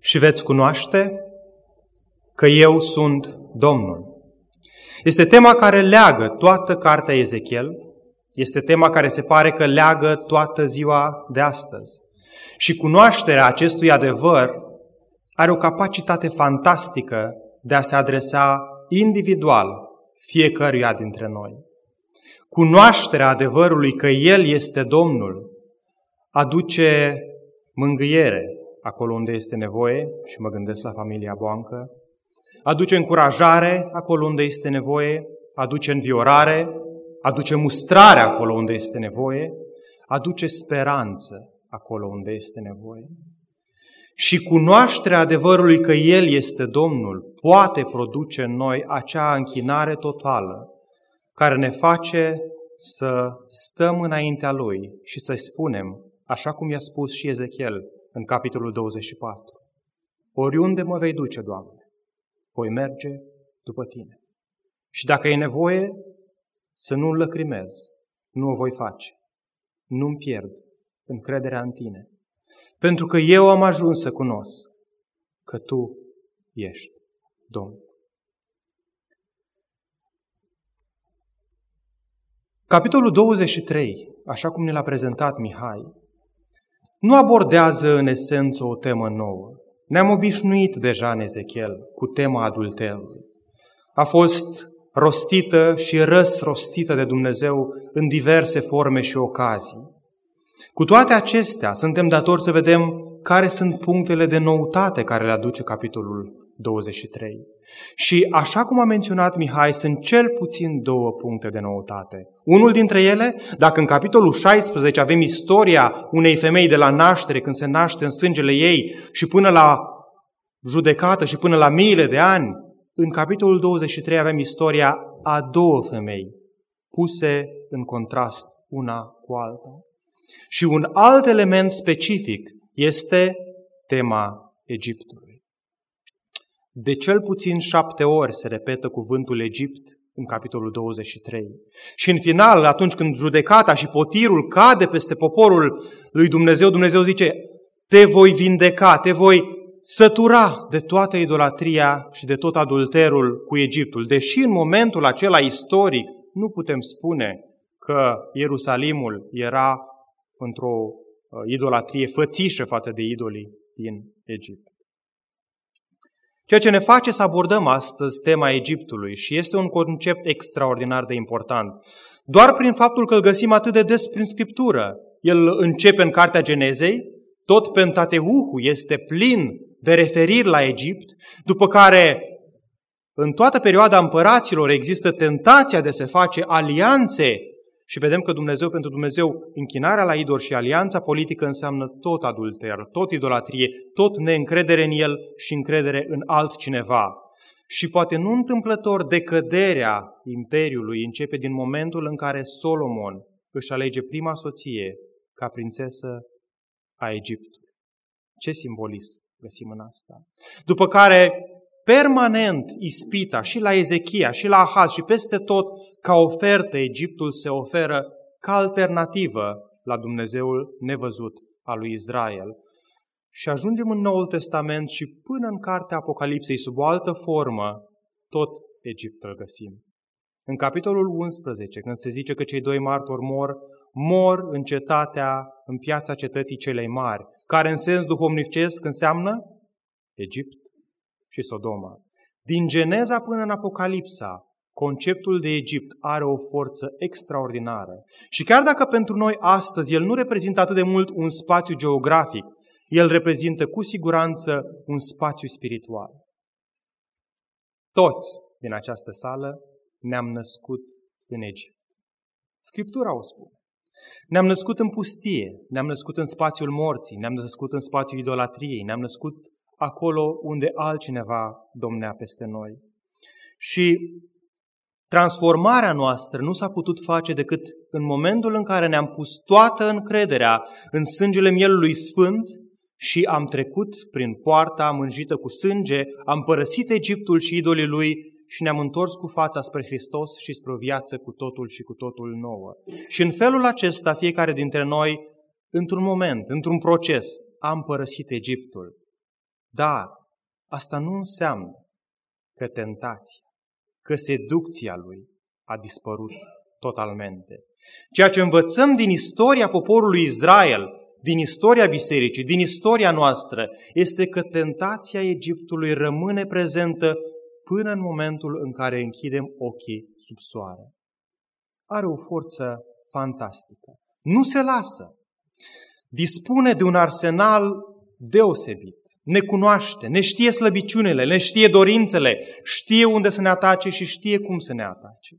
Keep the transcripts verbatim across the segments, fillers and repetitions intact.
și veți cunoaște că eu sunt Domnul. Este tema care leagă toată cartea Ezechiel, este tema care se pare că leagă toată ziua de astăzi. Și cunoașterea acestui adevăr are o capacitate fantastică de a se adresa individual fiecăruia dintre noi. Cunoașterea adevărului că El este Domnul aduce mângâiere acolo unde este nevoie, și mă gândesc la familia Boancă, aduce încurajare acolo unde este nevoie, aduce înviorare, aduce mustrare acolo unde este nevoie, aduce speranță acolo unde este nevoie. Și cunoașterea adevărului că El este Domnul poate produce în noi acea închinare totală care ne face să stăm înaintea Lui și să-i spunem, așa cum i-a spus și Ezechiel în capitolul douăzeci și patru, oriunde mă vei duce, Doamne, voi merge după Tine. Și dacă e nevoie să nu lăcrimez, nu o voi face. Nu-mi pierd încrederea în Tine. Pentru că eu am ajuns să cunosc că Tu ești Domnul. Capitolul douăzeci și trei, așa cum ne l-a prezentat Mihai, nu abordează în esență o temă nouă. Ne-am obișnuit deja în Ezechiel cu tema adulterului. A fost rostită și răsrostită de Dumnezeu în diverse forme și ocazii. Cu toate acestea, suntem datori să vedem care sunt punctele de noutate care le aduce capitolul douăzeci și trei. Și așa cum a menționat Mihai, sunt cel puțin două puncte de noutate. Unul dintre ele, dacă în capitolul șaisprezece avem istoria unei femei de la naștere, când se naște în sângele ei și până la judecată și până la miile de ani, în capitolul douăzeci și trei avem istoria a două femei, puse în contrast una cu alta. Și un alt element specific este tema Egiptului. De cel puțin șapte ori se repetă cuvântul Egipt în capitolul douăzeci și trei. Și în final, atunci când judecata și potirul cade peste poporul lui Dumnezeu, Dumnezeu zice, te voi vindeca, te voi sătura de toată idolatria și de tot adulterul cu Egiptul. Deși în momentul acela istoric nu putem spune că Ierusalimul era într-o idolatrie fățișă față de idolii din Egipt. Ceea ce ne face să abordăm astăzi tema Egiptului și este un concept extraordinar de important. Doar prin faptul că îl găsim atât de des prin Scriptură. El începe în Cartea Genezei, tot Pentateuhul este plin de referiri la Egipt, după care în toată perioada împăraților există tentația de a se face alianțe și vedem că Dumnezeu, pentru Dumnezeu, închinarea la idol și alianța politică înseamnă tot adulter, tot idolatrie, tot neîncredere în El și încredere în altcineva. Și poate nu întâmplător decăderea Imperiului începe din momentul în care Solomon își alege prima soție ca prințesă a Egiptului. Ce simbolism găsim în asta? După care permanent ispita și la Ezechia și la Ahaz și peste tot ca ofertă Egiptul se oferă ca alternativă la Dumnezeul nevăzut al lui Israel. Și ajungem în Noul Testament și până în cartea Apocalipsei sub o altă formă tot Egipt îl găsim. În capitolul unsprezece, când se zice că cei doi martori mor, mor în cetatea, în piața cetății celei mari, care în sens duhovnicesc înseamnă Egipt și Sodoma. Din Geneza până în Apocalipsa, conceptul de Egipt are o forță extraordinară. Și chiar dacă pentru noi astăzi el nu reprezintă atât de mult un spațiu geografic, el reprezintă cu siguranță un spațiu spiritual. Toți din această sală ne-am născut în Egipt. Scriptura o spune. Ne-am născut în pustie, ne-am născut în spațiul morții, ne-am născut în spațiul idolatriei, ne-am născut acolo unde altcineva domnea peste noi. Și transformarea noastră nu s-a putut face decât în momentul în care ne-am pus toată încrederea în sângele Mielului Sfânt și am trecut prin poarta mânjită cu sânge, am părăsit Egiptul și idolii lui și ne-am întors cu fața spre Hristos și spre o viață cu totul și cu totul nouă. Și în felul acesta, fiecare dintre noi, într-un moment, într-un proces, am părăsit Egiptul. Dar asta nu înseamnă că tentația, că seducția lui a dispărut totalmente. Ceea ce învățăm din istoria poporului Israel, din istoria bisericii, din istoria noastră, este că tentația Egiptului rămâne prezentă până în momentul în care închidem ochii sub soare. Are o forță fantastică. Nu se lasă. Dispune de un arsenal deosebit. Ne cunoaște, ne știe slăbiciunile, ne știe dorințele, știe unde să ne atace și știe cum să ne atace.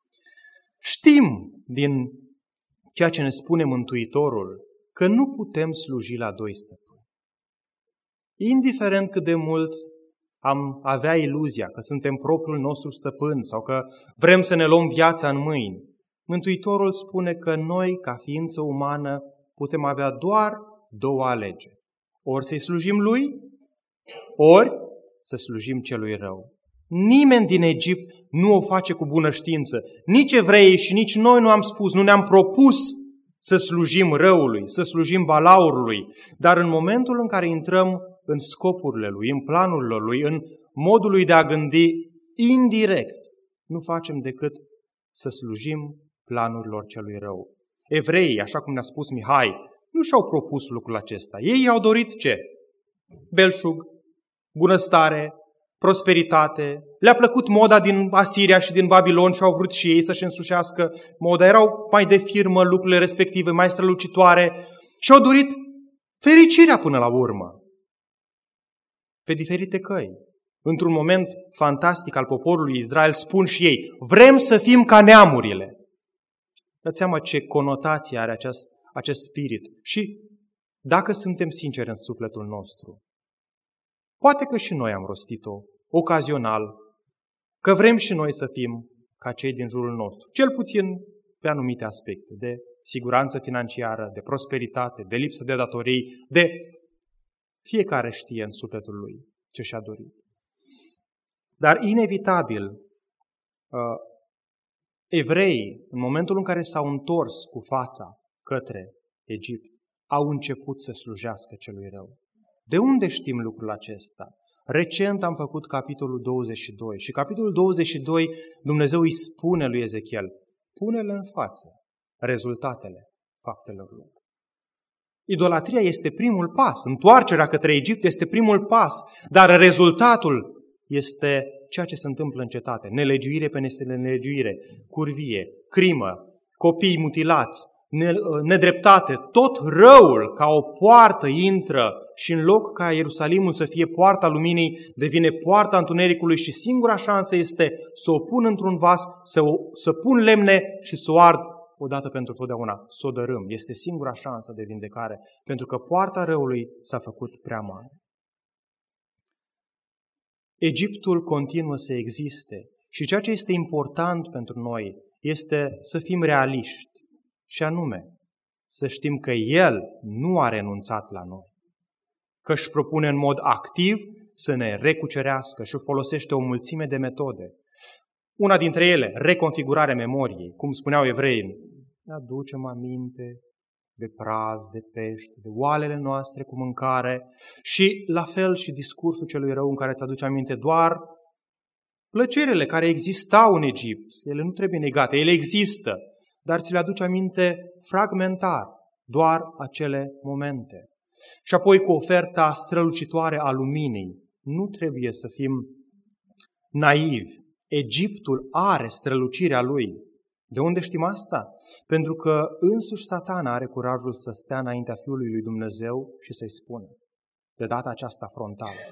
Știm din ceea ce ne spune Mântuitorul că nu putem sluji la doi stăpâni. Indiferent cât de mult am avea iluzia că suntem propriul nostru stăpân sau că vrem să ne luăm viața în mâini, Mântuitorul spune că noi, ca ființă umană, putem avea doar două alegeri. Ori să-i slujim lui, ori să slujim celui rău. Nimeni din Egipt nu o face cu bună știință. Nici evreii și nici noi nu am spus, nu ne-am propus să slujim răului, să slujim balaurului. Dar în momentul în care intrăm în scopurile lui, în planurile lui, în modul lui de a gândi, indirect, nu facem decât să slujim planurilor celui rău. Evreii, așa cum ne-a spus Mihai, nu și-au propus lucrul acesta. Ei i-au dorit ce? Belșug, bunăstare, prosperitate. Le-a plăcut moda din Asiria și din Babilon și au vrut și ei să-și însușească moda. Erau mai de firmă lucrurile respective, mai strălucitoare și au dorit fericirea până la urmă. Pe diferite căi. Într-un moment fantastic al poporului Israel spun și ei, vrem să fim ca neamurile. Dați seama ce conotație are acest, acest spirit. Și dacă suntem sinceri în sufletul nostru, poate că și noi am rostit-o ocazional, că vrem și noi să fim ca cei din jurul nostru, cel puțin pe anumite aspecte, de siguranță financiară, de prosperitate, de lipsă de datorii, de fiecare știe în sufletul lui ce și-a dorit. Dar inevitabil, evreii, în momentul în care s-au întors cu fața către Egipt, au început să slujească celui rău. De unde știm lucrul acesta? Recent am făcut capitolul douăzeci și doi și capitolul douăzeci și doi Dumnezeu îi spune lui Ezechiel, pune-le în față rezultatele faptelor lor. Idolatria este primul pas, întoarcerea către Egipt este primul pas, dar rezultatul este ceea ce se întâmplă în cetate, nelegiuire pe nelegiuire, curvie, crimă, copii mutilați, nedreptate, tot răul ca o poartă intră și în loc ca Ierusalimul să fie poarta luminii, devine poarta întunericului și singura șansă este să o pun într-un vas, să, o, să pun lemne și să o ard odată pentru totdeauna, să o dărâm. Este singura șansă de vindecare, pentru că poarta răului s-a făcut prea mare. Egiptul continuă să existe și ceea ce este important pentru noi este să fim realiști. Și anume, să știm că El nu a renunțat la noi, că își propune în mod activ să ne recucerească și folosește o mulțime de metode. Una dintre ele, reconfigurarea memoriei, cum spuneau evreii, ne aducem aminte de praz, de pești, de oalele noastre cu mâncare și la fel și discursul celui rău în care îți aduce aminte doar plăcerile care existau în Egipt. Ele nu trebuie negate, ele există. Dar ți le aduce aminte fragmentar, doar acele momente. Și apoi cu oferta strălucitoare a luminii. Nu trebuie să fim naivi. Egiptul are strălucirea lui. De unde știm asta? Pentru că însuși Satana are curajul să stea înaintea Fiului lui Dumnezeu și să-i spună, de data aceasta frontală,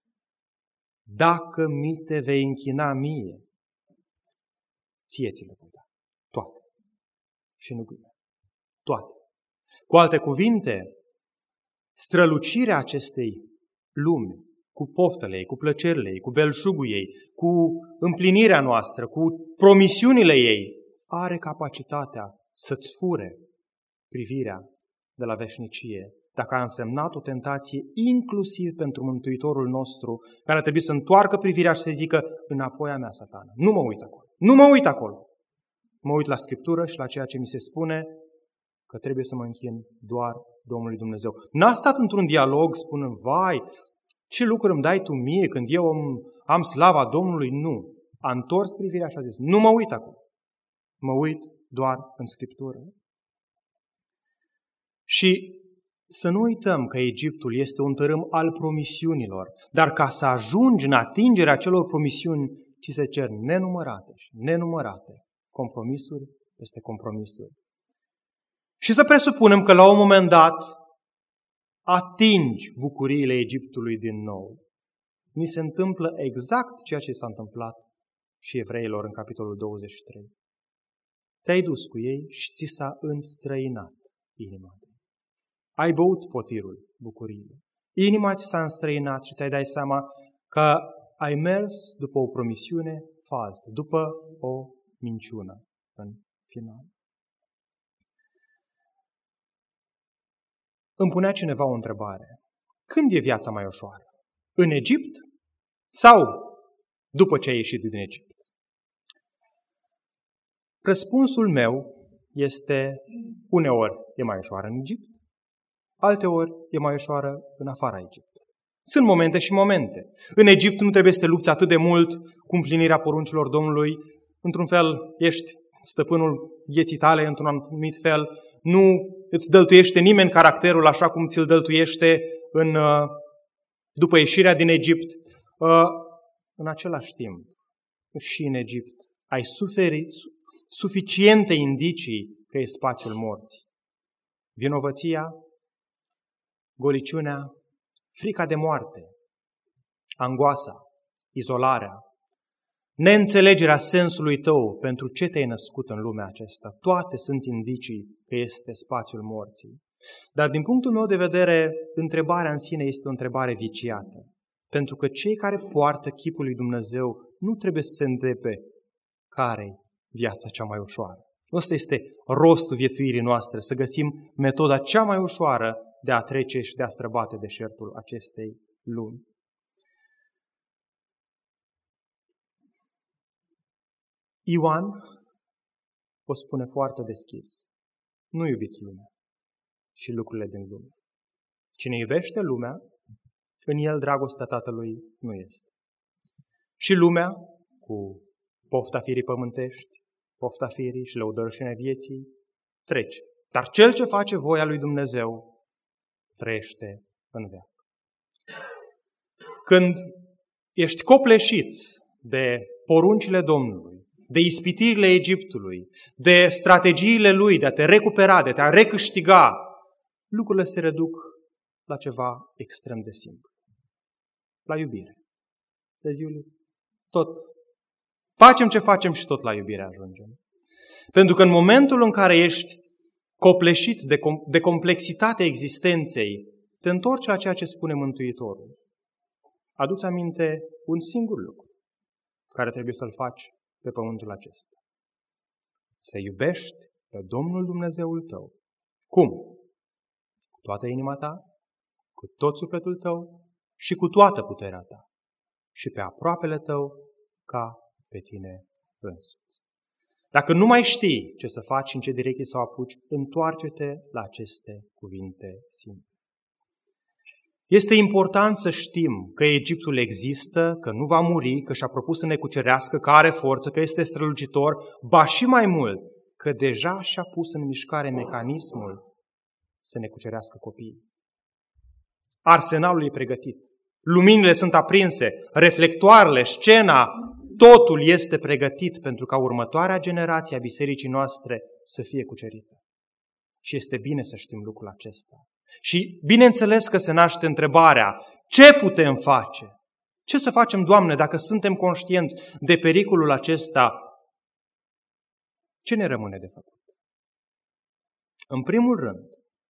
dacă mi te vei închina mie, ție ți le voi da. Toate. Și nu glume. Toate. Cu alte cuvinte, strălucirea acestei lumi, cu poftele ei, cu plăcerile ei, cu belșugul ei, cu împlinirea noastră, cu promisiunile ei, are capacitatea să-ți fure privirea de la veșnicie, dacă a însemnat o tentație inclusiv pentru Mântuitorul nostru, care a trebuit să întoarcă privirea și să zică, înapoi a mea, Satana, nu mă uit acolo, nu mă uit acolo. Mă uit la Scriptură și la ceea ce mi se spune că trebuie să mă închin doar Domnului Dumnezeu. N-a stat într-un dialog spunând, vai, Ce lucruri îmi dai tu mie când eu am, am slava Domnului? Nu. A întors privirea și a zis, nu mă uit acum. Mă uit doar în Scriptură. Și să nu uităm că Egiptul este un tărâm al promisiunilor, dar ca să ajungi în atingerea acelor promisiuni, ți se cer nenumărate și nenumărate compromisuri peste compromisuri. Și să presupunem că la un moment dat atingi bucuriile Egiptului din nou. Ni se întâmplă exact ceea ce s-a întâmplat și evreilor în capitolul douăzeci și trei. Te-ai dus cu ei și ți s-a înstrăinat inima. Ai băut potirul bucuriilor. Inima ți s-a înstrăinat și ți-ai dat seama că ai mers după o promisiune falsă, după o minciună în final. Îmi punea cineva o întrebare. Când e viața mai ușoară? În Egipt sau după ce ai ieșit din Egipt? Răspunsul meu este uneori e mai ușoară în Egipt, alteori e mai ușoară în afara Egiptului. Sunt momente și momente. În Egipt nu trebuie să te lupți atât de mult cu împlinirea poruncilor Domnului. Într-un fel ești stăpânul vieții tale, într-un anumit fel. Nu îți dăltuiește nimeni caracterul așa cum ți-l dăltuiește în, după ieșirea din Egipt. În același timp, și în Egipt ai suferit suficiente indicii că e spațiul morții. Vinovăția, goliciunea, frica de moarte, angoasa, izolarea, neînțelegerea sensului tău pentru ce te-ai născut în lumea aceasta, toate sunt indicii că este spațiul morții. Dar din punctul meu de vedere, întrebarea în sine este o întrebare viciată. Pentru că cei care poartă chipul lui Dumnezeu nu trebuie să se întrebe care-i viața cea mai ușoară. Ăsta este rostul viețuirii noastre, să găsim metoda cea mai ușoară de a trece și de a străbate deșertul acestei lumi. Ioan o spune foarte deschis. Nu iubiți lumea și lucrurile din lume. Cine iubește lumea, în el dragostea Tatălui nu este. Și lumea, cu pofta firii pământești, pofta firii și lăudăriunea vieții, trece. Dar cel ce face voia lui Dumnezeu trăiește în veac. Când ești copleșit de poruncile Domnului, de ispitirile Egiptului, de strategiile lui de a te recupera, de a te recâștiga, lucrurile se reduc la ceva extrem de simplu. La iubire. Vezi, Iuliu? Tot. Facem ce facem și tot la iubire ajungem. Pentru că în momentul în care ești copleșit de, com- de complexitatea existenței, te întorci la ceea ce spune Mântuitorul. Adu-ți aminte un singur lucru care trebuie să-l faci pe pământul acesta. Să iubești pe Domnul Dumnezeul tău. Cum? Cu toată inima ta, cu tot sufletul tău și cu toată puterea ta. Și pe aproapele tău ca pe tine însuți. Dacă nu mai știi ce să faci, în ce direcție să o apuci, întoarce-te la aceste cuvinte simple. Este important să știm că Egiptul există, că nu va muri, că și-a propus să ne cucerească, că are forță, că este strălucitor, ba și mai mult, că deja și-a pus în mișcare mecanismul să ne cucerească copiii. Arsenalul e pregătit. Luminile sunt aprinse, reflectoarele, scena, totul este pregătit pentru ca următoarea generație a bisericii noastre să fie cucerită. Și este bine să știm lucrul acesta. Și bineînțeles că se naște întrebarea, ce putem face? Ce să facem, Doamne, dacă suntem conștienți de pericolul acesta? Ce ne rămâne de făcut? În primul rând,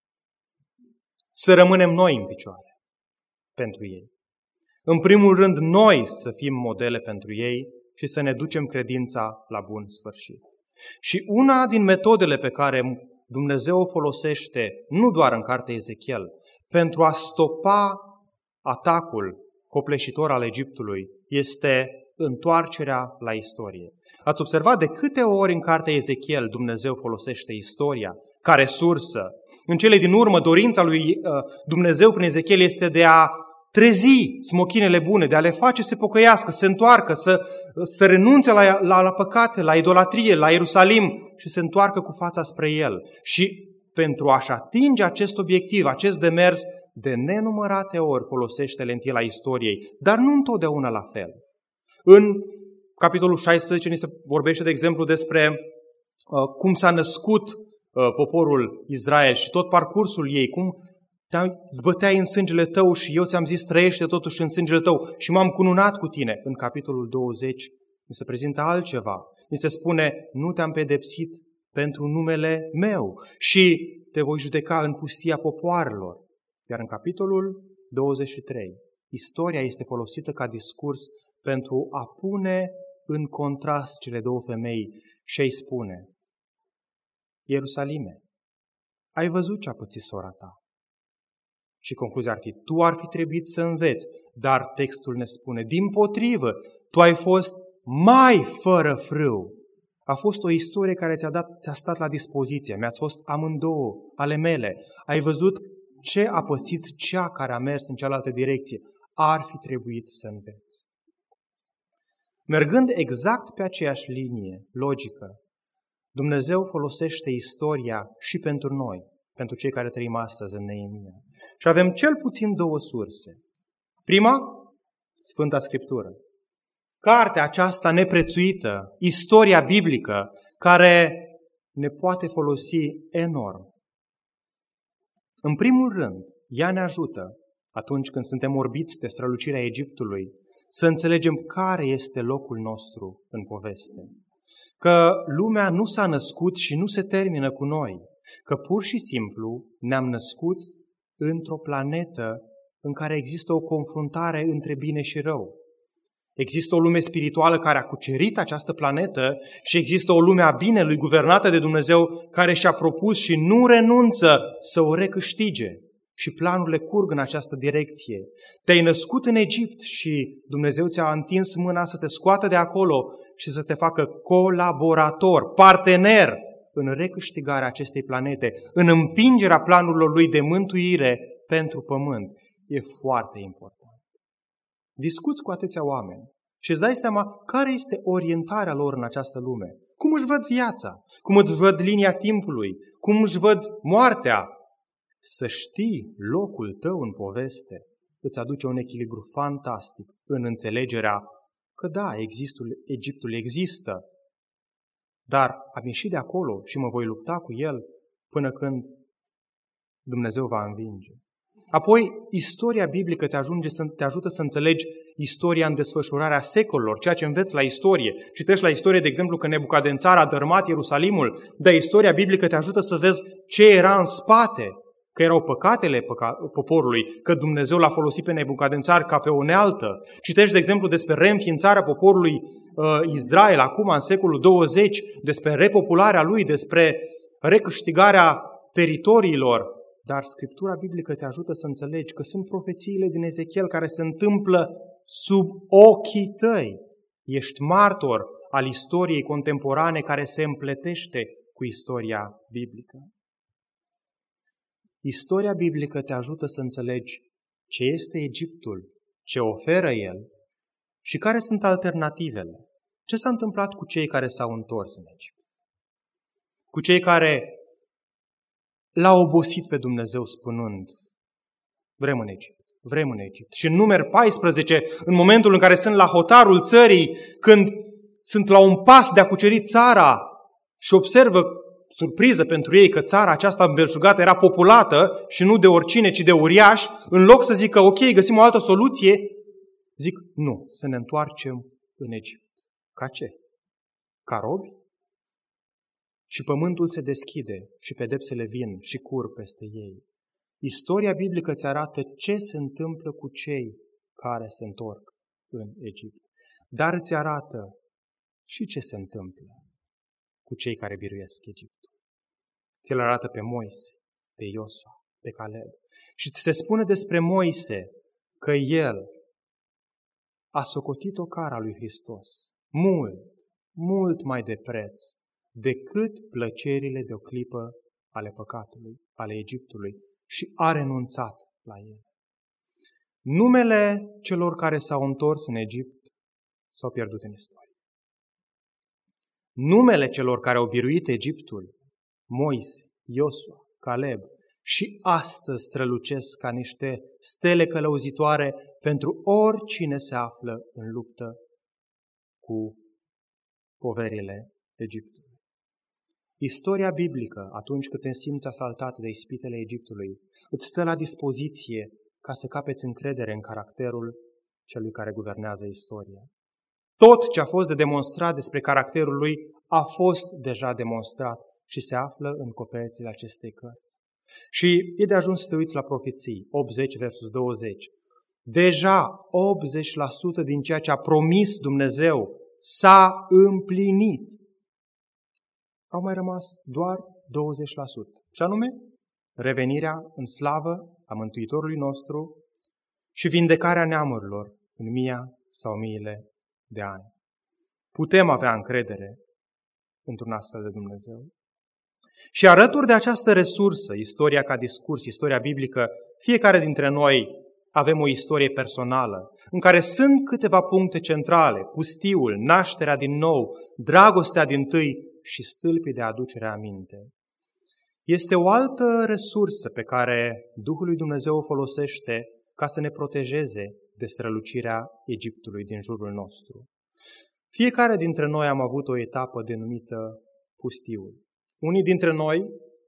să rămânem noi în picioare pentru ei. În primul rând, noi să fim modele pentru ei și să ne ducem credința la bun sfârșit. Și una din metodele pe care Dumnezeu o folosește, nu doar în cartea Ezechiel, pentru a stopa atacul copleșitor al Egiptului, este întoarcerea la istorie. Ați observat de câte ori în cartea Ezechiel Dumnezeu folosește istoria ca resursă? În cele din urmă, dorința lui Dumnezeu prin Ezechiel este de a trezi smochinele bune, de a le face să se pocăiască, să se întoarcă, să, să renunțe la, la, la păcate, la idolatrie, la Ierusalim și să se întoarcă cu fața spre El. Și pentru a-și atinge acest obiectiv, acest demers, de nenumărate ori folosește lentila istoriei, dar nu întotdeauna la fel. În capitolul șaisprezece ni se vorbește, de exemplu, despre uh, cum s-a născut uh, poporul Israel și tot parcursul ei, cum te zbăteai în sângele tău și eu ți-am zis trăiește totuși în sângele tău și m-am cununat cu tine. În capitolul douăzeci ni se prezintă altceva. Ni se spune, nu te-am pedepsit pentru numele meu și te voi judeca în pustia popoarelor. Iar în capitolul douăzeci și trei, istoria este folosită ca discurs pentru a pune în contrast cele două femei și îi spune, Ierusalime, ai văzut ce a pățit sora ta? Și concluzia ar fi, tu ar fi trebuit să înveți, dar textul ne spune, dimpotrivă, tu ai fost mai fără frâu. A fost o istorie care ți-a, dat, ți-a stat la dispoziție, mi-ați fost amândouă ale mele. Ai văzut ce a pățit cea care a mers în cealaltă direcție. Ar fi trebuit să înveți. Mergând exact pe aceeași linie logică, Dumnezeu folosește istoria și pentru noi, pentru cei care trăim astăzi în Neemia. Și avem cel puțin două surse. Prima, Sfânta Scriptură. Cartea aceasta neprețuită, istoria biblică, care ne poate folosi enorm. În primul rând, ea ne ajută, atunci când suntem orbiți de strălucirea Egiptului, să înțelegem care este locul nostru în poveste. Că lumea nu s-a născut și nu se termină cu noi, că pur și simplu ne-am născut într-o planetă în care există o confruntare între bine și rău. Există o lume spirituală care a cucerit această planetă și există o lume a binelui guvernată de Dumnezeu care și-a propus și nu renunță să o recâștige. Și planurile curg în această direcție. Te-ai născut în Egipt și Dumnezeu ți-a întins mâna să te scoată de acolo și să te facă colaborator, partener în recâștigarea acestei planete, în împingerea planurilor Lui de mântuire pentru pământ. E foarte important. Discuți cu atâția oameni și îți dai seama care este orientarea lor în această lume. Cum își văd viața, cum îți văd linia timpului, cum își văd moartea. Să știi locul tău în poveste îți aduce un echilibru fantastic în înțelegerea că da, existul, Egiptul există, dar am ieșit de acolo și mă voi lupta cu el până când Dumnezeu va învinge. Apoi, istoria biblică te, ajunge să, te ajută să înțelegi istoria în desfășurarea secolelor, ceea ce înveți la istorie. Citești la istorie, de exemplu, că Nebucadențar a dărâmat Ierusalimul, dar istoria biblică te ajută să vezi ce era în spate, că erau păcatele păca- poporului, că Dumnezeu l-a folosit pe Nebucadențar ca pe o unealtă. Citești, de exemplu, despre reînființarea poporului uh, Israel, acum în secolul douăzeci, despre repopularea lui, despre recâștigarea teritoriilor. Dar Scriptura biblică te ajută să înțelegi că sunt profețiile din Ezechiel care se întâmplă sub ochii tăi. Ești martor al istoriei contemporane care se împletește cu istoria biblică. Istoria biblică te ajută să înțelegi ce este Egiptul, ce oferă el și care sunt alternativele. Ce s-a întâmplat cu cei care s-au întors în Egipt? Cu cei care l-au obosit pe Dumnezeu spunând, vrem în Egipt, vrem în Egipt. Și în Numeri paisprezece, în momentul în care sunt la hotarul țării, când sunt la un pas de a cuceri țara și observă, surpriză pentru ei, că țara aceasta îmbelșugată era populată și nu de oricine, ci de uriași, în loc să zică, ok, găsim o altă soluție, zic, nu, să ne întoarcem în Egipt. Ca ce? Ca robi? Și pământul se deschide și pedepsele vin și curg peste ei. Istoria biblică îți arată ce se întâmplă cu cei care se întorc în Egipt. Dar îți arată și ce se întâmplă cu cei care biruiesc Egiptul. Ți îl arată pe Moise, pe Iosua, pe Caleb. Și ți se spune despre Moise că el a socotit o cara lui Hristos mult, mult mai de preț decât plăcerile de o clipă ale păcatului, ale Egiptului, și a renunțat la el. Numele celor care s-au întors în Egipt s-au pierdut în istorie. Numele celor care au biruit Egiptul, Moise, Iosua, Caleb, și astăzi strălucesc ca niște stele călăuzitoare pentru oricine se află în luptă cu poverile Egiptului. Istoria biblică, atunci când te simți asaltat de ispitele Egiptului, îți stă la dispoziție ca să capeți încredere în caracterul celui care guvernează istoria. Tot ce a fost de demonstrat despre caracterul lui a fost deja demonstrat și se află în coperțile acestei cărți. Și e de ajuns să te uiți la profeții, optzeci versus douăzeci. Deja optzeci la sută din ceea ce a promis Dumnezeu s-a împlinit. Au mai rămas doar douăzeci la sută. Și anume, revenirea în slavă a Mântuitorului nostru și vindecarea neamurilor în mia sau miile de ani. Putem avea încredere într-un astfel de Dumnezeu. Și alături de această resursă, istoria ca discurs, istoria biblică, fiecare dintre noi avem o istorie personală, în care sunt câteva puncte centrale, pustiul, nașterea din nou, dragostea dintâi și stâlpii de aducere aminte. Este o altă resursă pe care Duhul lui Dumnezeu o folosește ca să ne protejeze de strălucirea Egiptului din jurul nostru. Fiecare dintre noi am avut o etapă denumită pustiul. Unii dintre noi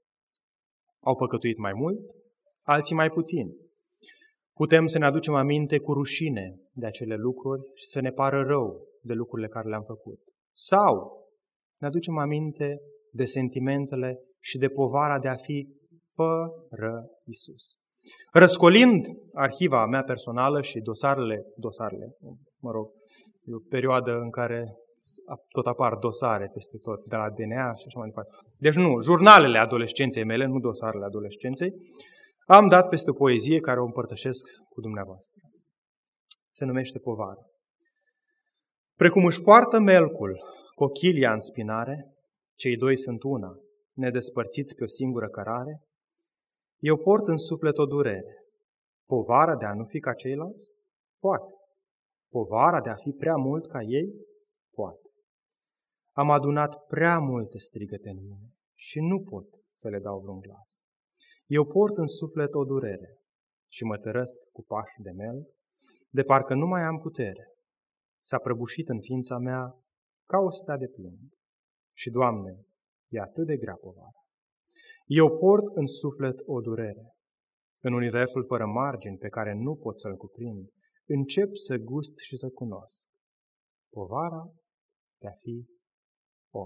au păcătuit mai mult, alții mai puțin. Putem să ne aducem aminte cu rușine de acele lucruri și să ne pară rău de lucrurile care le-am făcut. Sau ne aducem aminte de sentimentele și de povara de a fi fără Iisus. Răscolind arhiva mea personală și dosarele, dosarele, mă rog, e o perioadă în care tot apar dosare peste tot, de la D N A și așa mai departe. Deci nu, jurnalele adolescenței mele, nu dosarele adolescenței, am dat peste o poezie care o împărtășesc cu dumneavoastră. Se numește Povară. Precum își poartă melcul cochilia în spinare, cei doi sunt una, nedespărțiți pe o singură cărare, eu port în suflet o durere. Povara de a nu fi ca ceilalți? Poate. Povara de a fi prea mult ca ei? Poate. Am adunat prea multe strigăte în mine și nu pot să le dau vreun glas. Eu port în suflet o durere și mă tărăsc cu pași de mel, de parcă nu mai am putere. S-a prăbușit în ființa mea ca o stea de plumb. Și, Doamne, e atât de grea povara. Eu port în suflet o durere. În universul fără margini pe care nu pot să-l cuprind, încep să gust și să cunosc povara de a fi om.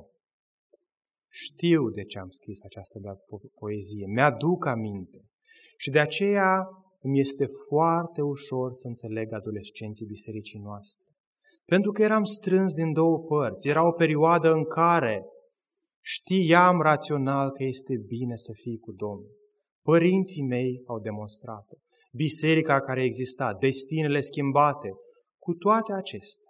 Știu de ce am scris această po- poezie, mi-aduc aminte și de aceea îmi este foarte ușor să înțeleg adolescenții bisericii noastre. Pentru că eram strâns din două părți, era o perioadă în care știam rațional că este bine să fii cu Domnul. Părinții mei au demonstrat-o, biserica care exista, destinele schimbate, cu toate acestea.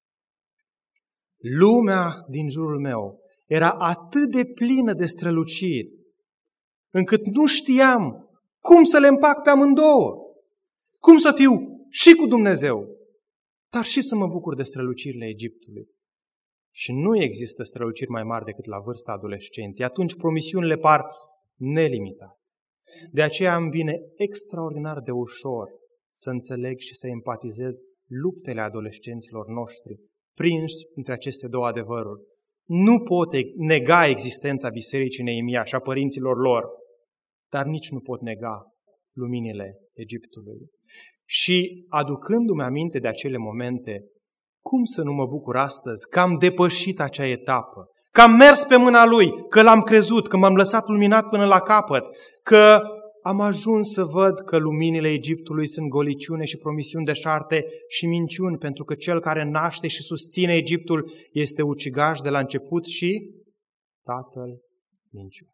Lumea din jurul meu era atât de plină de străluciri, încât nu știam cum să le împac pe amândouă, cum să fiu și cu Dumnezeu, dar și să mă bucur de strălucirile Egiptului. Și nu există străluciri mai mari decât la vârsta adolescenței. Atunci promisiunile par nelimitate. De aceea îmi vine extraordinar de ușor să înțeleg și să empatizez luptele adolescenților noștri, prinși între aceste două adevăruri. Nu pot nega existența Bisericii Neemia și a părinților lor, dar nici nu pot nega luminile Egiptului. Și aducându-mi aminte de acele momente, cum să nu mă bucur astăzi că am depășit acea etapă, că am mers pe mâna Lui, că L-am crezut, că m-am lăsat luminat până la capăt, că am ajuns să văd că luminile Egiptului sunt goliciune și promisiuni deșarte și minciuni, pentru că cel care naște și susține Egiptul este ucigaș de la început și tatăl minciuni.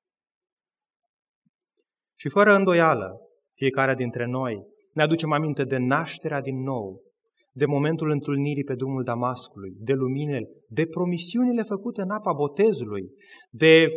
Și fără îndoială, fiecare dintre noi ne aducem aminte de nașterea din nou, de momentul întâlnirii pe drumul Damascului, de luminile, de promisiunile făcute în apa botezului, de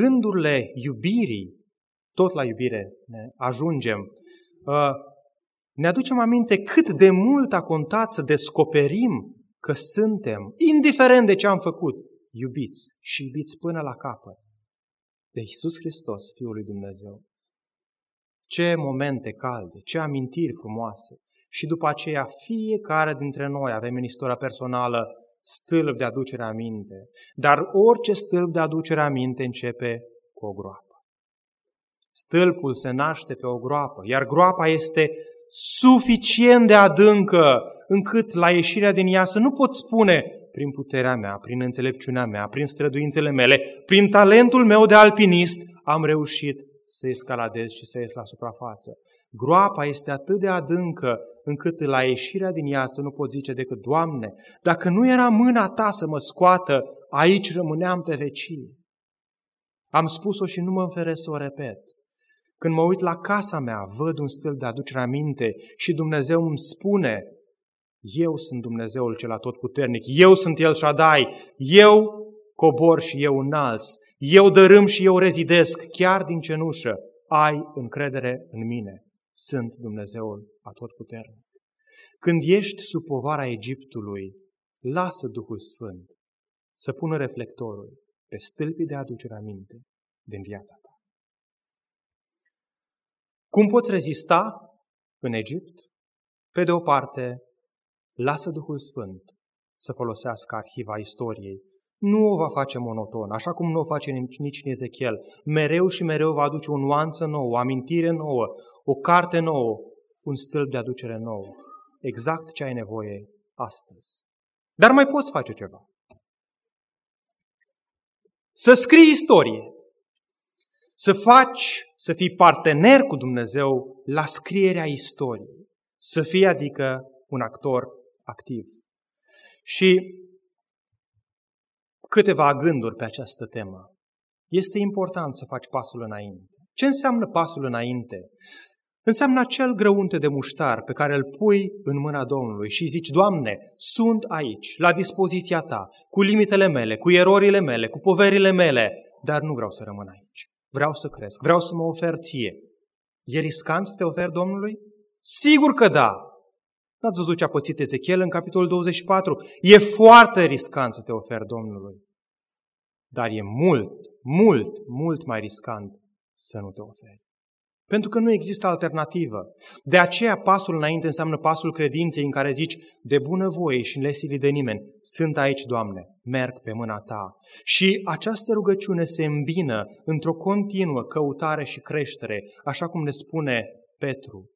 gândurile iubirii, tot la iubire ne ajungem, ne aducem aminte cât de mult a contat să descoperim că suntem, indiferent de ce am făcut, iubiți și iubiți până la capăt de Iisus Hristos, Fiul lui Dumnezeu. Ce momente calde, ce amintiri frumoase. Și după aceea fiecare dintre noi avem în istoria personală stâlp de aducere aminte. Dar orice stâlp de aducere aminte începe cu o groapă. Stâlpul se naște pe o groapă, iar groapa este suficient de adâncă încât la ieșirea din ea să nu pot spune prin puterea mea, prin înțelepciunea mea, prin străduințele mele, prin talentul meu de alpinist am reușit să escaladez și să ies la suprafață. Groapa este atât de adâncă încât la ieșirea din ea să nu pot zice decât, Doamne, dacă nu era mâna Ta să mă scoată, aici rămâneam pe vecie. Am spus-o și nu mă înferesc să o repet. Când mă uit la casa mea, văd un stâlp de aducere aminte și Dumnezeu îmi spune, eu sunt Dumnezeul cel atotputernic, eu sunt El Shaddai, eu cobor și eu înalț, eu dărâm și eu rezidesc, chiar din cenușă, ai încredere în mine, sunt Dumnezeul atotputernic. Când ești sub povara Egiptului, lasă Duhul Sfânt să pună reflectorul pe stâlpii de aducere aminte din viața ta. Cum poți rezista în Egipt? Pe de o parte, lasă Duhul Sfânt să folosească arhiva istoriei. Nu o va face monoton, așa cum nu o face nici Ezechiel. Mereu și mereu va aduce o nuanță nouă, o amintire nouă, o carte nouă, un stâlp de aducere nouă. Exact ce ai nevoie astăzi. Dar mai poți face ceva. Să scrii istorie. Să faci, să fii partener cu Dumnezeu la scrierea istoriei. Să fii, adică, un actor activ. Și câteva gânduri pe această temă. Este important să faci pasul înainte. Ce înseamnă pasul înainte? Înseamnă acel grăunte de muștar pe care îl pui în mâna Domnului și zici, Doamne, sunt aici, la dispoziția Ta, cu limitele mele, cu erorile mele, cu poverile mele, dar nu vreau să rămân aici. Vreau să cresc, vreau să mă ofer Ție. E riscant să te oferi Domnului? Sigur că da! N-ați văzut ce a pățit Ezechiel în capitolul douăzeci și patru? E foarte riscant să te oferi Domnului. Dar e mult, mult, mult mai riscant să nu te oferi. Pentru că nu există alternativă. De aceea pasul înainte înseamnă pasul credinței în care zici, de bunăvoie și nesilit de nimeni, sunt aici, Doamne, merg pe mâna Ta. Și această rugăciune se îmbină într-o continuă căutare și creștere, așa cum ne spune Petru.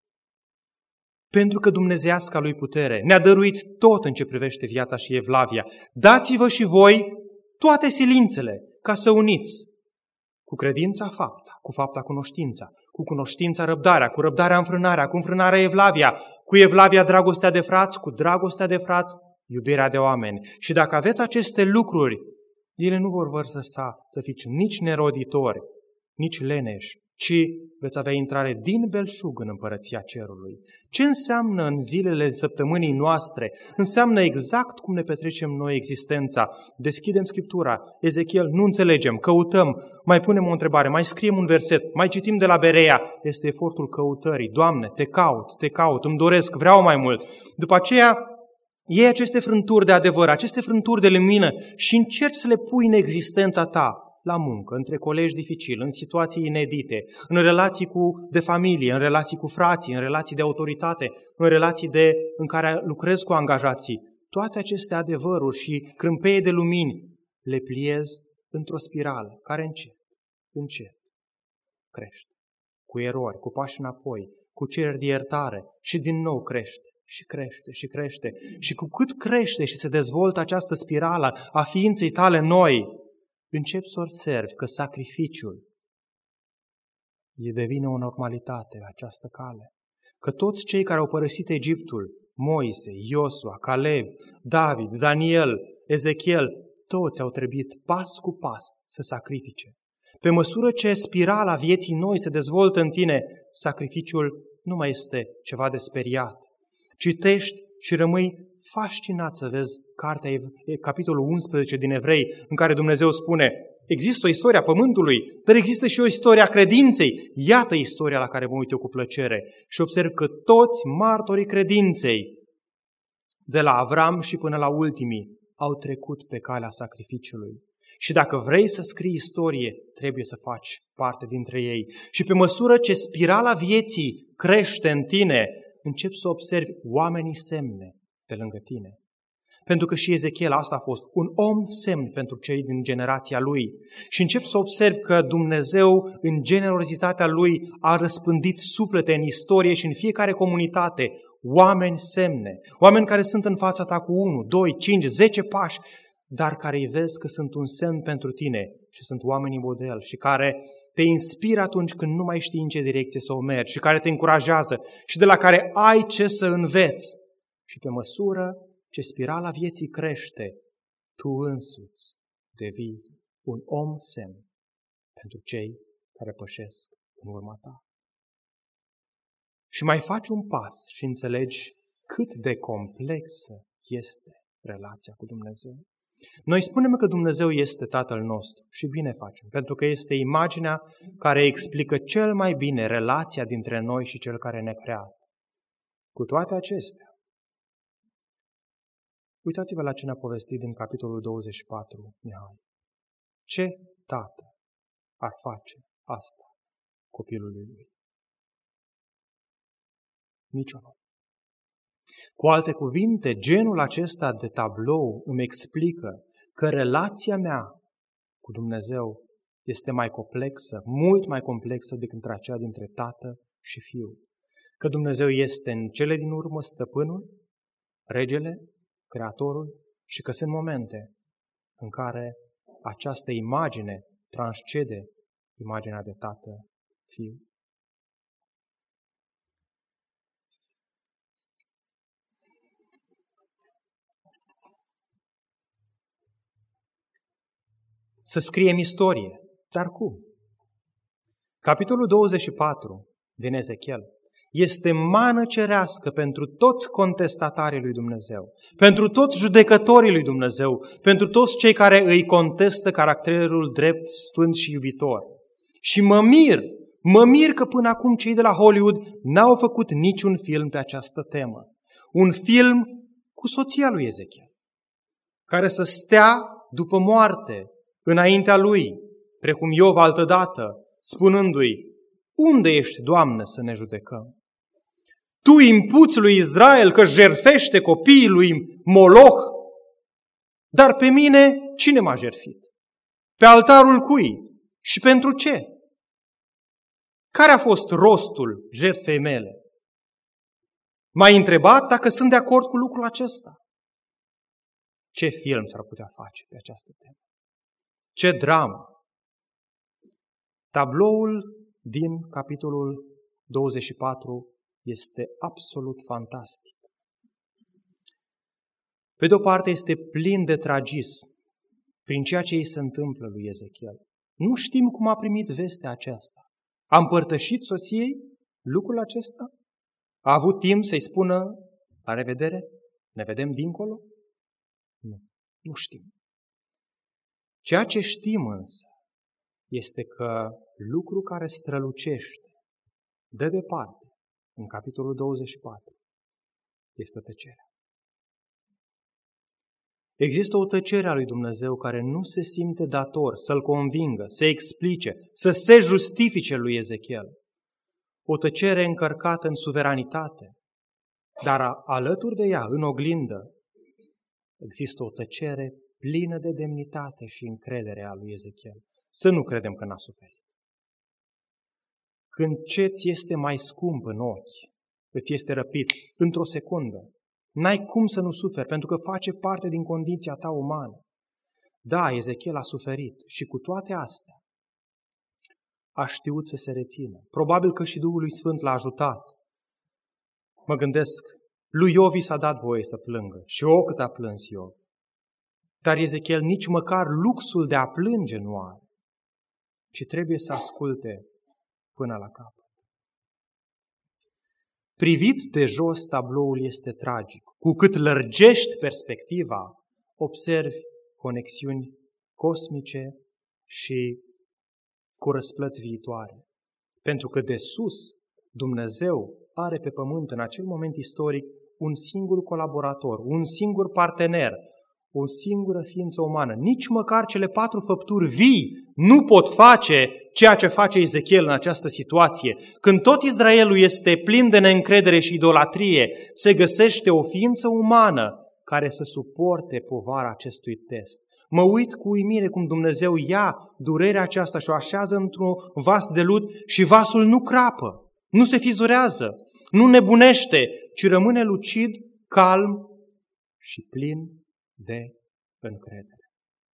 Pentru că dumnezeiasca Lui putere ne-a dăruit tot în ce privește viața și evlavia. Dați-vă și voi toate silințele ca să uniți cu credința fapta, cu fapta cunoștința, cu cunoștința răbdarea, cu răbdarea înfrânarea, cu înfrânarea evlavia, cu evlavia dragostea de frați, cu dragostea de frați, iubirea de oameni. Și dacă aveți aceste lucruri, ele nu vor vărsa să fiți nici neroditori, nici leneși, ci veți avea intrare din belșug în împărăția cerului. Ce înseamnă în zilele săptămânii noastre? Înseamnă exact cum ne petrecem noi existența. Deschidem Scriptura, Ezechiel, nu înțelegem, căutăm, mai punem o întrebare, mai scriem un verset, mai citim de la Berea. Este efortul căutării. Doamne, te caut, te caut, îmi doresc, vreau mai mult. După aceea, iei aceste frânturi de adevăr, aceste frânturi de lumină și încerci să le pui în existența ta. La muncă, între colegi dificili, în situații inedite, în relații cu, de familie, în relații cu frații, în relații de autoritate, în relații de, în care lucrezi cu angajații. Toate aceste adevăruri și crâmpeie de lumini le pliez într-o spirală care încet, încet crește. Cu erori, cu pași înapoi, cu cereri de iertare și din nou crește. Și crește, și crește. Și cu cât crește și se dezvoltă această spirală a ființei tale noi, începi să observi că sacrificiul îi devine o normalitate această cale. Că toți cei care au părăsit Egiptul, Moise, Iosua, Caleb, David, Daniel, Ezechiel, toți au trebuit pas cu pas să sacrifice. Pe măsură ce spirala vieții noi se dezvoltă în tine, sacrificiul nu mai este ceva de speriat. Citești și rămâi fascinat să vezi cartea, capitolul unsprezece din Evrei, în care Dumnezeu spune, există o istorie a pământului, dar există și o istorie a credinței. Iată istoria la care mă uit eu cu plăcere și observ că toți martorii credinței, de la Avram și până la ultimii, au trecut pe calea sacrificiului. Și dacă vrei să scrii istorie, trebuie să faci parte dintre ei. Și pe măsură ce spirala vieții crește în tine, începi să observi oamenii semne pe lângă tine. Pentru că și Ezechiel asta a fost, un om semn pentru cei din generația lui. Și încep să observ că Dumnezeu, în generozitatea lui, a răspândit suflete în istorie și în fiecare comunitate, oameni semne, oameni care sunt în fața ta cu unu, doi, cinci, zece pași, dar care îi vezi că sunt un semn pentru tine și sunt oamenii model și care te inspiră atunci când nu mai știi în ce direcție să o mergi și care te încurajează și de la care ai ce să înveți. Și pe măsură ce spirala vieții crește, tu însuți devii un om semn pentru cei care pășesc în urma ta. Și mai faci un pas și înțelegi cât de complexă este relația cu Dumnezeu. Noi spunem că Dumnezeu este Tatăl nostru și bine facem, pentru că este imaginea care explică cel mai bine relația dintre noi și Cel care ne-a creat. Cu toate acestea, uitați-vă la ce ne-a povestit din capitolul douăzeci și patru, Mihai. Ce tată ar face asta copilului lui? Niciunul. Cu alte cuvinte, genul acesta de tablou îmi explică că relația mea cu Dumnezeu este mai complexă, mult mai complexă decât aceea dintre tată și fiu. Că Dumnezeu este în cele din urmă stăpânul, regele, creatorul și că sunt momente în care această imagine transcede imaginea de tată-fiu. Să scriem istorie. Dar cum? Capitolul douăzeci și patru din Ezechiel este mană cerească pentru toți contestatarii lui Dumnezeu, pentru toți judecătorii lui Dumnezeu, pentru toți cei care îi contestă caracterul drept, sfânt și iubitor. Și mă mir, mă mir că până acum cei de la Hollywood n-au făcut niciun film pe această temă. Un film cu soția lui Ezechiel, care să stea după moarte înaintea lui, precum Iov altădată, spunându-i: unde ești, Doamnă, să ne judecăm? Tu impuți lui Israel că jertfește copiii lui Moloch, dar pe mine cine m-a jertfit? Pe altarul cui? Și pentru ce? Care a fost rostul jertfei mele? M-ai întrebat dacă sunt de acord cu lucrul acesta. Ce film s-ar putea face pe această temă? Ce dramă! Tabloul din capitolul douăzeci și patru este absolut fantastic. Pe de o parte este plin de tragism prin ceea ce îi se întâmplă lui Ezechiel. Nu știm cum a primit vestea aceasta. A împărtășit soției lucrul acesta? A avut timp să-i spună: la revedere? Ne vedem dincolo? Nu, nu știm. Ceea ce știm însă este că lucru care strălucește de departe în capitolul douăzeci și patru este tăcerea. Există o tăcere a lui Dumnezeu care nu se simte dator să-l convingă, să explice, să se justifice lui Ezechiel. O tăcere încărcată în suveranitate, dar alături de ea, în oglindă, există o tăcere plină de demnitate și încredere a lui Ezechiel. Să nu credem că n-a suferit. Când ce ți este mai scump în ochi, îți este răpit într-o secundă, n-ai cum să nu suferi, pentru că face parte din condiția ta umană. Da, Ezechiel a suferit și cu toate astea a știut să se rețină. Probabil că și Duhul Sfânt l-a ajutat. Mă gândesc, lui Iov i s-a dat voie să plângă și o cât a plâns Iov. Dar Ezechiel nici măcar luxul de a plânge nu are, ci trebuie să asculte până la capăt. Privit de jos, tabloul este tragic. Cu cât lărgești perspectiva, observi conexiuni cosmice și cu răsplăți viitoare. Pentru că de sus Dumnezeu are pe pământ în acel moment istoric un singur colaborator, un singur partener, o singură ființă umană. Nici măcar cele patru făpturi vii nu pot face ceea ce face Ezechiel în această situație. Când tot Israelul este plin de neîncredere și idolatrie, se găsește o ființă umană care să suporte povara acestui test. Mă uit cu uimire cum Dumnezeu ia durerea aceasta și o așează într-un vas de lut și vasul nu crapă, nu se fizurează, nu nebunește, ci rămâne lucid, calm și plin de încredere.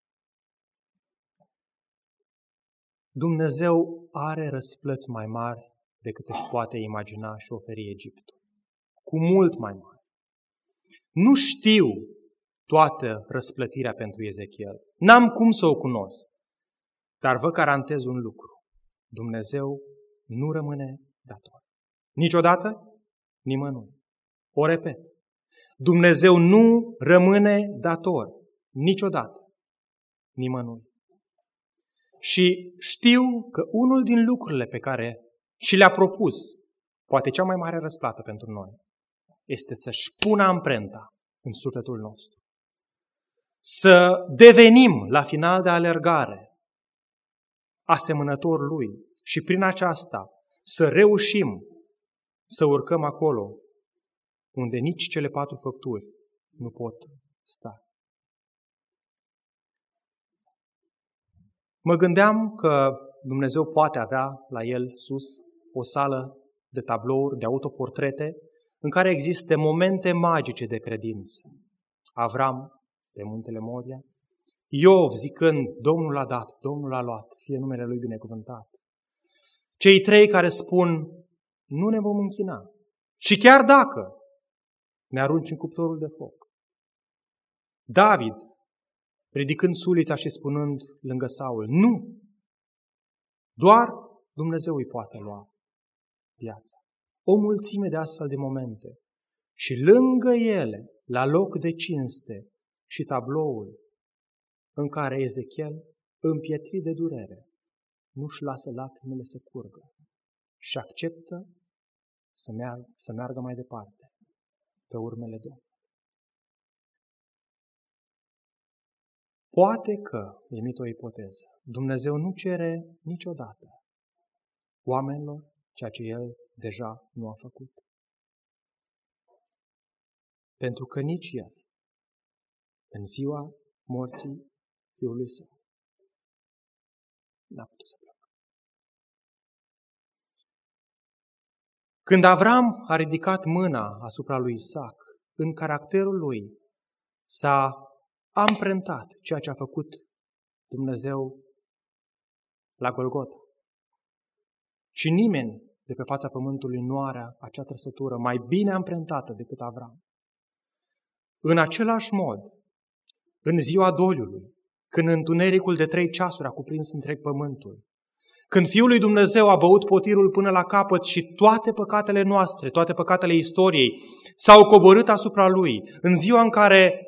Dumnezeu are răsplăți mai mari decât își poate imagina și oferi Egiptul. Cu mult mai mari. Nu știu toată răsplătirea pentru Ezechiel. N-am cum să o cunosc. Dar vă garantez un lucru. Dumnezeu nu rămâne dator. Niciodată, nimănui. O repet. Dumnezeu nu rămâne dator. Niciodată. Nimănui. Și știu că unul din lucrurile pe care și le-a propus, poate cea mai mare răsplată pentru noi, este să-și pună amprenta în sufletul nostru. Să devenim la final de alergare asemănător Lui și prin aceasta să reușim să urcăm acolo unde nici cele patru făpturi nu pot sta. Mă gândeam că Dumnezeu poate avea la El sus o sală de tablouri, de autoportrete, în care există momente magice de credință. Avram pe muntele Moria, Iov zicând, Domnul a dat, Domnul a luat, fie numele Lui binecuvântat. Cei trei care spun, nu ne vom închina. Și chiar dacă ne arunci în cuptorul de foc. David, ridicând sulița și spunând lângă Saul, nu, doar Dumnezeu îi poate lua viața. O mulțime de astfel de momente. Și lângă ele, la loc de cinste și tabloul în care Ezechiel, împietrit de durere, nu-și lasă lacrimile să curgă și acceptă să meargă, să meargă mai departe pe urmele Domnului. Poate că, emit o ipoteză, Dumnezeu nu cere niciodată oamenilor ceea ce El deja nu a făcut. Pentru că nici El, în ziua morții Fiului Său, n-a putut să plăcă. Când Avram a ridicat mâna asupra lui Isaac, în caracterul lui s-a amprentat ceea ce a făcut Dumnezeu la Golgota. Și nimeni de pe fața pământului nu are acea trăsătură mai bine amprentată decât Avram. În același mod, în ziua doliului, când întunericul de trei ceasuri a cuprins întreg pământul, când Fiul lui Dumnezeu a băut potirul până la capăt și toate păcatele noastre, toate păcatele istoriei s-au coborât asupra Lui, în ziua în care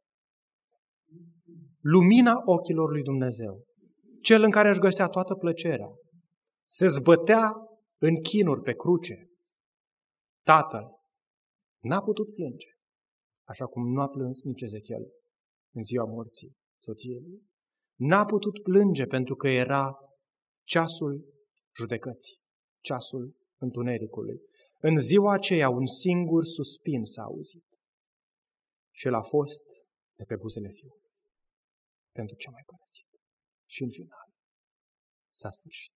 lumina ochilor lui Dumnezeu, cel în care își găsea toată plăcerea, se zbătea în chinuri pe cruce, Tatăl n-a putut plânge, așa cum nu a plâns nici Ezechiel în ziua morții soției lui. N-a putut plânge pentru că era ceasul judecății, ceasul întunericului. În ziua aceea un singur suspin s-a auzit și el a fost de pe buzele Fiului pentru ce mai părăsit. Și în final s-a sfârșit.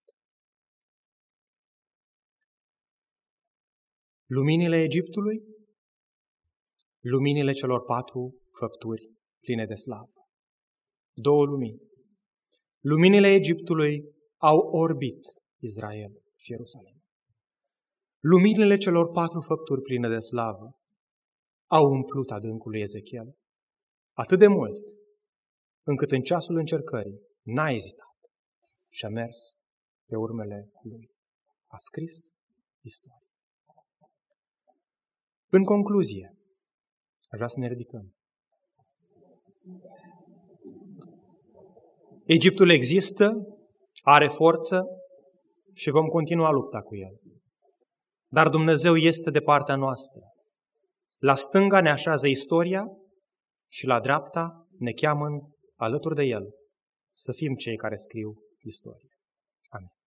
Luminile Egiptului, luminile celor patru făpturi pline de slavă. Două lumini. Luminile Egiptului au orbit Israel și Ierusalim. Luminile celor patru făpturi pline de slavă au umplut adâncul lui Ezechiel atât de mult, încât în ceasul încercării n-a ezitat și a mers pe urmele lui. A scris istorie. În concluzie, aș vrea să ne ridicăm. Egiptul există, are forță și vom continua lupta cu el. Dar Dumnezeu este de partea noastră. La stânga ne așează istoria și la dreapta ne cheamă alături de el să fim cei care scriu istoria. Amin.